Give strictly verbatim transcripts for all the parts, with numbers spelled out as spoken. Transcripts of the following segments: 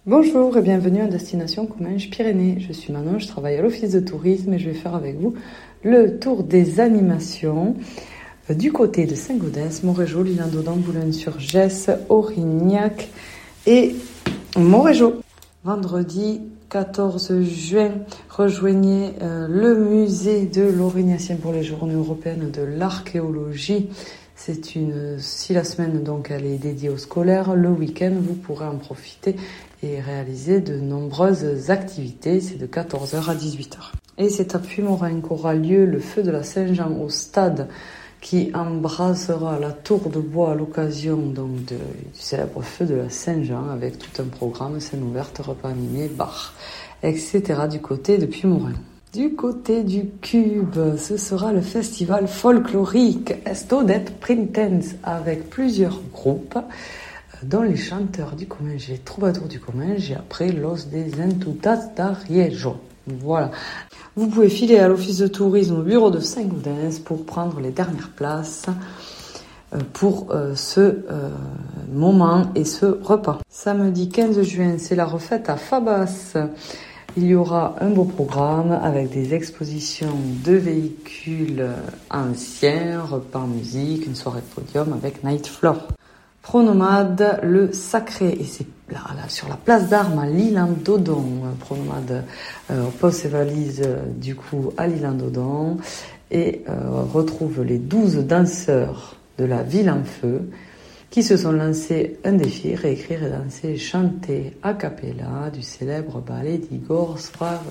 Bonjour et bienvenue à Destination Comminges Pyrénées. Je suis Manon, je travaille à l'office de tourisme et je vais faire avec vous le tour des animations du côté de Saint-Gaudens, Montrégeau, l'Isle-Dodan, Boulogne-sur-Gesse, Aurignac et Montrégeau. Vendredi quatorze juin, rejoignez euh, le musée de l'Aurignacien pour les Journées européennes de l'archéologie. C'est une, si la semaine donc elle est dédiée aux scolaires, le week-end vous pourrez en profiter et réaliser de nombreuses activités. C'est de quatorze heures à dix-huit heures. Et c'est à Puymorin qu'aura lieu le feu de la Saint-Jean au stade qui embrassera la tour de bois à l'occasion donc de, du célèbre feu de la Saint-Jean avec tout un programme, scène ouverte, repas animés, bar, et cetera du côté de Puymorin. Du côté du Cube, ce sera le festival folklorique Estodet Printemps avec plusieurs groupes, dont les chanteurs du Comminges, les troubadours du Comminges et après Los Desentutas d'Ariejo. Voilà. Vous pouvez filer à l'office de tourisme au bureau de Saint-Gaudens pour prendre les dernières places pour ce moment et ce repas. Samedi quinze juin, c'est la refête à Fabas. Il y aura un beau programme avec des expositions de véhicules anciens, repas en musique, une soirée de podium avec Night Floor. Pronomade, le sacré, et c'est là, là sur la place d'Armes à l'Isle-Dodan. Pronomade euh, pose ses valises euh, du coup à l'Isle-Dodan et euh, retrouve les douze danseurs de la ville en feu qui se sont lancés un défi, réécrire et danser et chanter a cappella du célèbre ballet d'Igor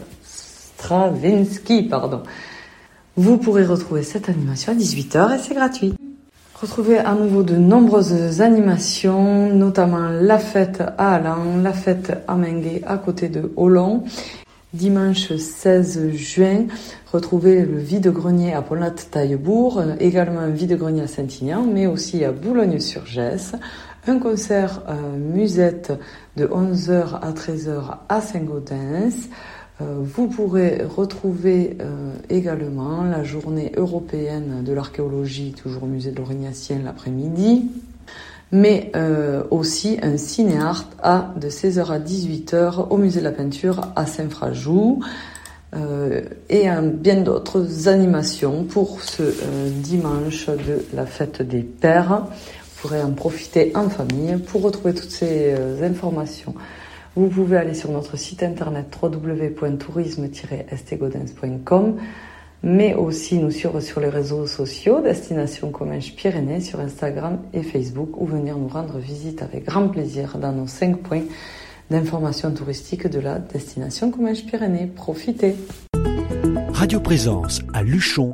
Stravinsky. Pardon. Vous pourrez retrouver cette animation à dix-huit heures et c'est gratuit. Retrouvez à nouveau de nombreuses animations, notamment la fête à Allan, la fête à Menguet à côté de Olon. Dimanche seize juin, retrouvez le vide-grenier à Pont-Latte-Taillebourg, également un vide-grenier à Saint-Ignan, mais aussi à Boulogne-sur-Gesse. Un concert euh, musette de onze heures à treize heures à Saint-Gaudens. Euh, vous pourrez retrouver euh, également la journée européenne de l'archéologie, toujours au musée de l'Aurignacien l'après-midi, mais euh, aussi un ciné-art à de seize heures à dix-huit heures au musée de la peinture à Saint-Frajou, euh, et un, bien d'autres animations pour ce euh, dimanche de la fête des pères. Vous pourrez en profiter en famille. Pour retrouver toutes ces euh, informations, vous pouvez aller sur notre site internet w w w point tourisme tiret estegaudens point com, mais aussi nous suivre sur les réseaux sociaux Destination Comminges Pyrénées sur Instagram et Facebook, ou venir nous rendre visite avec grand plaisir dans nos cinq points d'information touristique de la Destination Comminges Pyrénées. Profitez. Radio Présence à Luchon,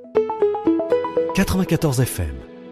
quatre-vingt-quatorze F M.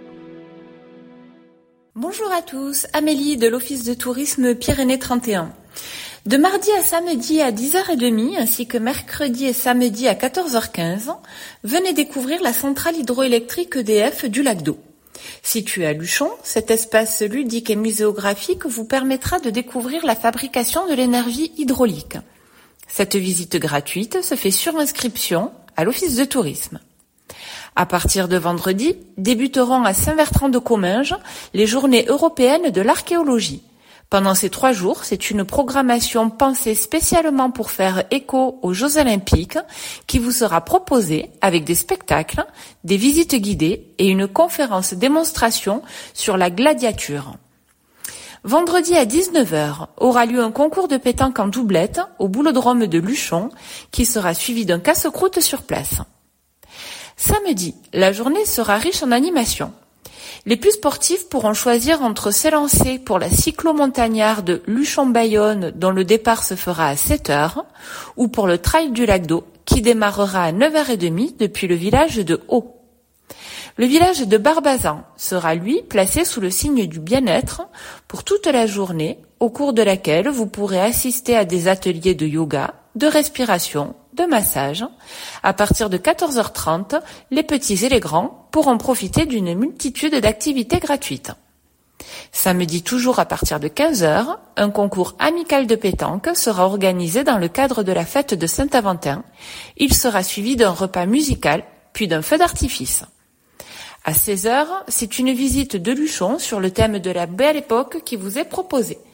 Bonjour à tous, Amélie de l'Office de tourisme Pyrénées trente et un. De mardi à samedi à dix heures trente ainsi que mercredi et samedi à quatorze heures quinze, venez découvrir la centrale hydroélectrique E D F du lac d'Eau. Situé à Luchon, cet espace ludique et muséographique vous permettra de découvrir la fabrication de l'énergie hydraulique. Cette visite gratuite se fait sur inscription à l'Office de tourisme. À partir de vendredi, débuteront à Saint-Bertrand-de-Comminges les Journées européennes de l'archéologie. Pendant ces trois jours, c'est une programmation pensée spécialement pour faire écho aux Jeux Olympiques qui vous sera proposée avec des spectacles, des visites guidées et une conférence démonstration sur la gladiature. Vendredi à dix-neuf heures aura lieu un concours de pétanque en doublette au boulodrome de Luchon qui sera suivi d'un casse-croûte sur place. Samedi, la journée sera riche en animations. Les plus sportifs pourront choisir entre s'élancer pour la cyclo-montagnarde Luchon-Bayonne dont le départ se fera à sept heures ou pour le trail du lac d'Eau qui démarrera à neuf heures trente depuis le village de Haut. Le village de Barbazan sera lui placé sous le signe du bien-être pour toute la journée au cours de laquelle vous pourrez assister à des ateliers de yoga, de respiration, de massage. À partir de quatorze heures trente, les petits et les grands pourront profiter d'une multitude d'activités gratuites. Samedi toujours à partir de quinze heures, un concours amical de pétanque sera organisé dans le cadre de la fête de Saint-Aventin. Il sera suivi d'un repas musical, puis d'un feu d'artifice. À seize heures, c'est une visite de Luchon sur le thème de la Belle Époque qui vous est proposée.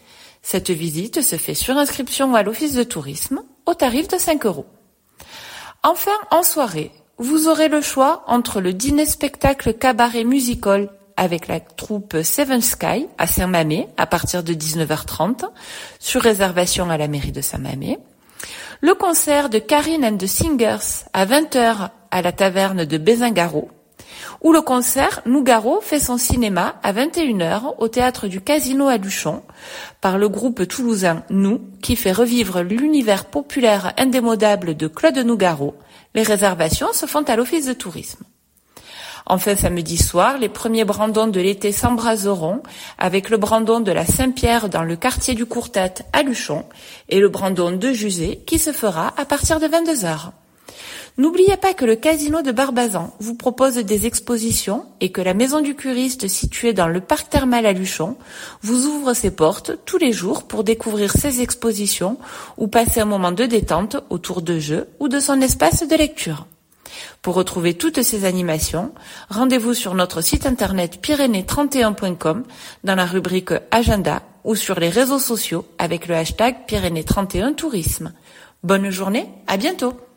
Cette visite se fait sur inscription à l'office de tourisme au tarif de cinq euros. Enfin, en soirée, vous aurez le choix entre le dîner-spectacle cabaret musical avec la troupe Seven Sky à Saint-Mamet à partir de dix-neuf heures trente, sur réservation à la mairie de Saint-Mamet, le concert de Karine and the Singers à vingt heures à la taverne de Bézingaro, ou le concert Nougaro fait son cinéma à vingt et une heures au théâtre du Casino à Luchon par le groupe toulousain Nous, qui fait revivre l'univers populaire indémodable de Claude Nougaro. Les réservations se font à l'office de tourisme. Enfin, samedi soir, les premiers brandons de l'été s'embraseront avec le brandon de la Saint-Pierre dans le quartier du Courtat à Luchon et le brandon de Juzet qui se fera à partir de vingt-deux heures. N'oubliez pas que le Casino de Barbazan vous propose des expositions et que la Maison du Curiste située dans le parc thermal à Luchon vous ouvre ses portes tous les jours pour découvrir ses expositions ou passer un moment de détente autour de jeux ou de son espace de lecture. Pour retrouver toutes ces animations, rendez-vous sur notre site internet pyrénées trente et un point com dans la rubrique Agenda ou sur les réseaux sociaux avec le hashtag Pyrénées trente et un Tourisme. Bonne journée, à bientôt!